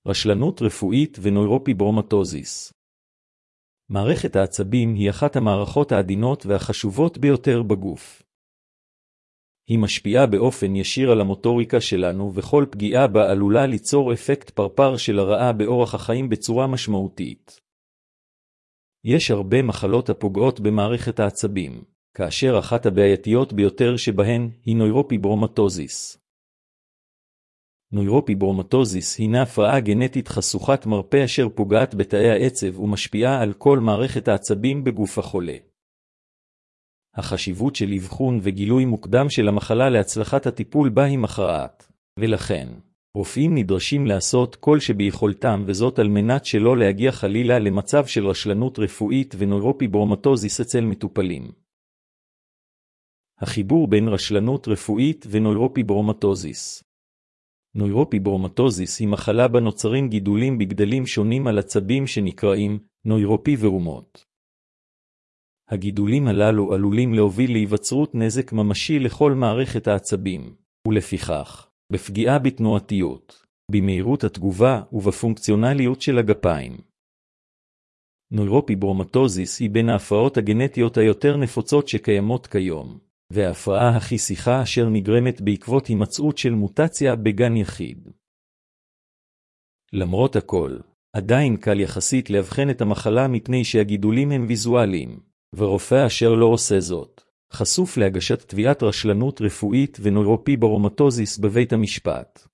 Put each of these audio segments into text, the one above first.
רשלנות רפואית ונוירופיברומטוזיס. מערכת העצבים היא אחת המערכות העדינות והחשובות ביותר בגוף. היא משפיעה באופן ישיר על המוטוריקה שלנו, וכל פגיעה בה עלולה ליצור אפקט פרפר של הרעה באורח החיים בצורה משמעותית. יש הרבה מחלות הפוגעות במערכת העצבים, כאשר אחת הבעייתיות ביותר שבהן היא נוירופיברומטוזיס. נוירופיברומטוזיס הינה הפרעה גנטית חשוכת מרפא אשר פוגעת בתאי העצב ומשפיעה על כל מערכת העצבים בגוף החולה. החשיבות של אבחון וגילוי מוקדם של המחלה להצלחת הטיפול בה היא מכרעת, ולכן רופאים נדרשים לעשות כל שביכולתם, וזאת על מנת שלא להגיע חלילה למצב של רשלנות רפואית ונוירופיברומטוזיס אצל מטופלים. החיבור בין רשלנות רפואית ונוירופיברומטוזיס. נוירופיברומטוזיס היא מחלה בה נוצרים גידולים בגדלים שונים על עצבים שנקראים נוירופיברומות. הגידולים הללו עלולים להוביל להיווצרות נזק ממשי לכל מערכת העצבים, ולפיכך, בפגיעה בתנועתיות, במהירות התגובה ובפונקציונליות של הגפיים. נוירופיברומטוזיס היא בין ההפרעות הגנטיות היותר נפוצות שקיימות כיום, וההפרעה הכי שיחה אשר נגרמת בעקבות הימצאות של מוטציה בגן יחיד. למרות הכל, עדיין קל יחסית להבחן את המחלה מפני שהגידולים הם ויזואליים, ורופא אשר לא עושה זאת, חשוף להגשת תביעת רשלנות רפואית ונוירופיברומטוזיס בבית המשפט.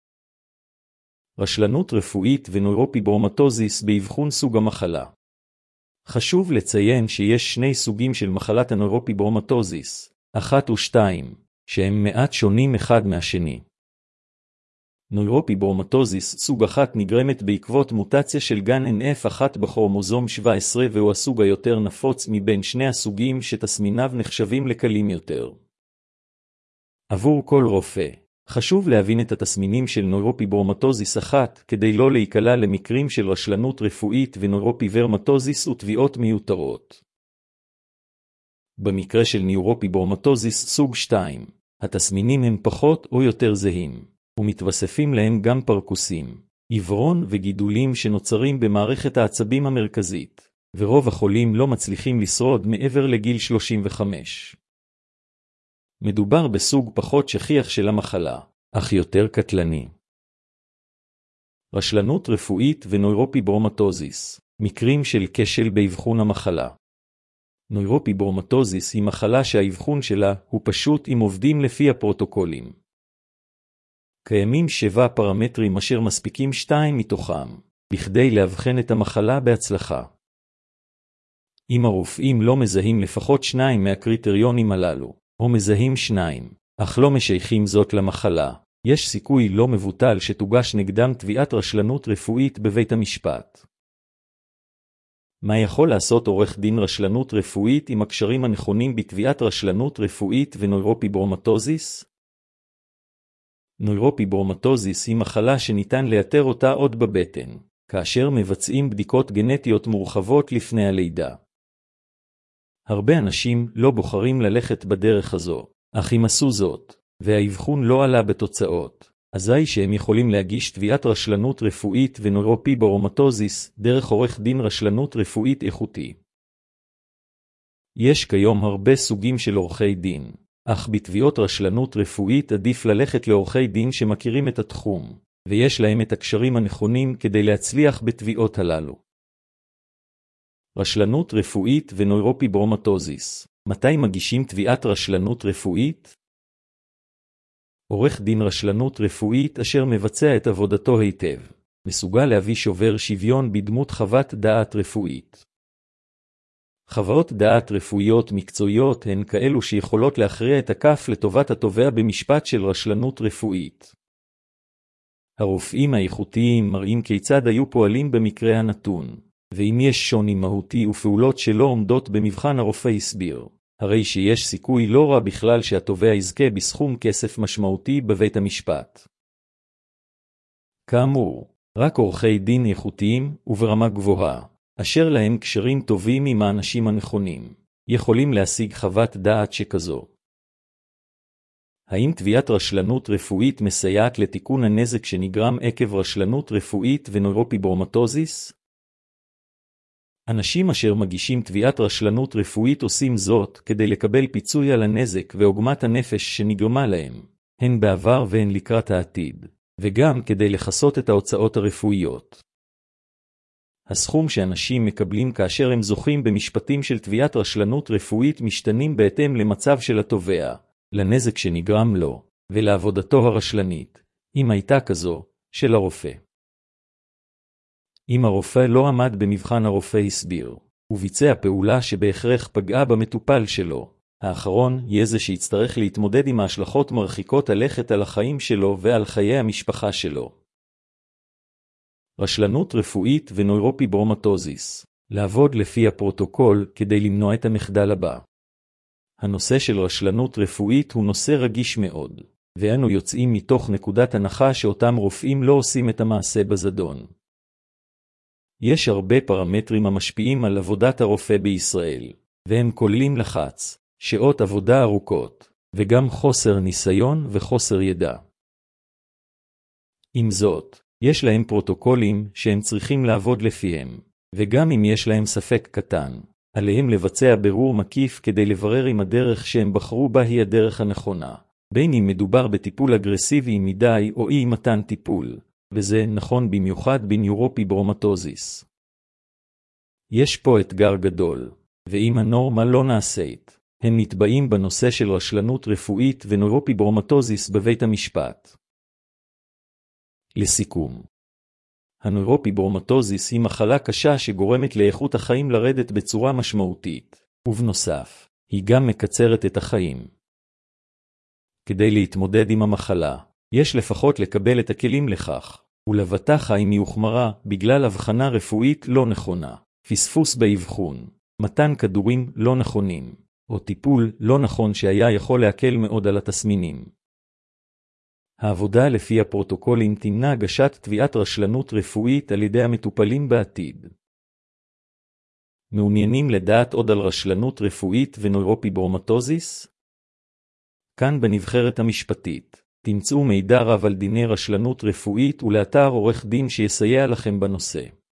רשלנות רפואית ונוירופיברומטוזיס באבחון סוג המחלה. חשוב לציין שיש שני סוגים של מחלת הנוירופיברומטוזיס, 1 ו-2, שהם מעט שונים אחד מהשני. נוירופיברומטוזיס סוג 1 נגרמת בעקבות מוטציה של גן NF1 בכרומוזום 17, והוא הסוג היותר נפוץ מבין שני הסוגים שתסמיניו נחשבים לקלים יותר. עבור כל רופא, חשוב להבין את התסמינים של נוירופיברומטוזיס 1 כדי לא להיקלע למקרים של רשלנות רפואית ונוירופיברומטוזיס ותביעות מיותרות. במקרה של נוירופיברומטוזיס סוג 2, התסמינים הם פחות או יותר זהים, ומתווספים להם גם פרקוסים, עיוורון וגידולים שנוצרים במערכת העצבים המרכזית, ורוב החולים לא מצליחים לשרוד מעבר לגיל 35. מדובר בסוג פחות שכיח של המחלה, אך יותר קטלני. רשלנות רפואית ונוירופיברומטוזיס, מקרים של כשל באבחון המחלה. נוירופיברומטוזיס היא מחלה שהאבחון שלה הוא פשוט אם עובדים לפי הפרוטוקולים. קיימים 7 פרמטרים אשר מספיקים 2 מתוכם, בכדי להבחן את המחלה בהצלחה. אם הרופאים לא מזהים לפחות 2 מהקריטריונים הללו, או מזהים 2, אך לא משייכים זאת למחלה, יש סיכוי לא מבוטל שתוגש נגדם תביעת רשלנות רפואית בבית המשפט. מה יכול לעשות עורך דין רשלנות רפואית עם הקשרים הנכונים בתביעת רשלנות רפואית ונוירופיברומטוזיס? נוירופיברומטוזיס היא מחלה שניתן לאתר אותה עוד בבטן, כאשר מבצעים בדיקות גנטיות מורחבות לפני הלידה. הרבה אנשים לא בוחרים ללכת בדרך הזו, אך אם עשו זאת, והאבחון לא עלה בתוצאות, אזי שהם יכולים להגיש תביעת רשלנות רפואית ונוירופיברומטוזיס דרך עורך דין רשלנות רפואית איכותי. יש כיום הרבה סוגים של עורכי דין, אך בתביעות רשלנות רפואית עדיף ללכת לעורכי דין שמכירים את התחום, ויש להם את הקשרים הנכונים כדי להצליח בתביעות הללו. רשלנות רפואית ונוירופיברומטוזיס. מתי מגישים תביעת רשלנות רפואית? עורך דין רשלנות רפואית אשר מבצע את עבודתו היטב, מסוגל להביא שובר שוויון בדמות חוות דעת רפואית. חוות דעת רפואיות מקצועיות הן כאלו שיכולות להכריע את הכף לטובת התובע במשפט של רשלנות רפואית. הרופאים האיכותיים מראים כיצד היו פועלים במקרה הנתון, ואם יש שוני מהותי ופעולות שלא עומדות במבחן הרופא הסביר, הרי שיש סיכוי לא רע בכלל שהתובע יזכה בסכום כסף משמעותי בבית המשפט. כאמור, רק עורכי דין איכותיים וברמה גבוהה, אשר להם קשרים טובים עם האנשים הנכונים, יכולים להשיג חוות דעת שכזו. האם תביעת רשלנות רפואית מסייעת לתיקון הנזק שנגרם עקב רשלנות רפואית ונוירופיברומטוזיס? אנשים אשר מגישים תביעת רשלנות רפואית עושים זאת כדי לקבל פיצוי על הנזק ועוגמת הנפש שנגרמה להם, הן בעבר והן לקראת העתיד, וגם כדי לכסות את ההוצאות הרפואיות. הסכום שאנשים מקבלים כאשר הם זוכים במשפטים של תביעת רשלנות רפואית משתנים בהתאם למצב של התובע, לנזק שנגרם לו, ולעבודתו הרשלנית, אם הייתה כזו, של הרופא. אם הרופא לא עמד במבחן הרופא הסביר, וביצע פעולה שבהכרח פגעה במטופל שלו, האחרון יהיה זה שיצטרך להתמודד עם ההשלכות מרחיקות הלכת על החיים שלו ועל חיי המשפחה שלו. רשלנות רפואית ונוירופיברומטוזיס, לעבוד לפי הפרוטוקול כדי למנוע את המחדל הבא. הנושא של רשלנות רפואית הוא נושא רגיש מאוד, ואנו יוצאים מתוך נקודת הנחה שאותם רופאים לא עושים את המעשה בזדון. יש הרבה פרמטרים המשפיעים על עבודת הרופא בישראל, והם כוללים לחץ, שעות עבודה ארוכות, וגם חוסר ניסיון וחוסר ידע. עם זאת, יש להם פרוטוקולים שהם צריכים לעבוד לפיהם, וגם אם יש להם ספק קטן, עליהם לבצע בירור מקיף כדי לברר אם הדרך שהם בחרו בה היא הדרך הנכונה, בין אם מדובר בטיפול אגרסיבי מדי או אי מתן טיפול, וזה נכון במיוחד בנוירופיברומטוזיס. יש פה אתגר גדול, ואם הנורמה לא נעשית, הם נתבעים בנושא של רשלנות רפואית ונוירופיברומטוזיס בבית המשפט. לסיכום, הנוירופיברומטוזיס היא מחלה קשה שגורמת לאיכות החיים לרדת בצורה משמעותית, ובנוסף, היא גם מקצרת את החיים. כדי להתמודד עם המחלה, יש לפחות לקבל את הכלים לכך, ולבטח אם היא הוחמרה בגלל הבחנה רפואית לא נכונה, פספוס באבחון, מתן כדורים לא נכונים, או טיפול לא נכון שהיה יכול להקל מאוד על התסמינים. העבודה לפי הפרוטוקולים תמנע הגשת תביעת רשלנות רפואית על ידי המטופלים בעתיד. מעוניינים לדעת עוד על רשלנות רפואית ונוירופיברומטוזיס? כאן בנבחרת המשפטית, תמצאו מידע רב על דיני רשלנות רפואית ולאתר עורך דין שיסייע לכם בנושא.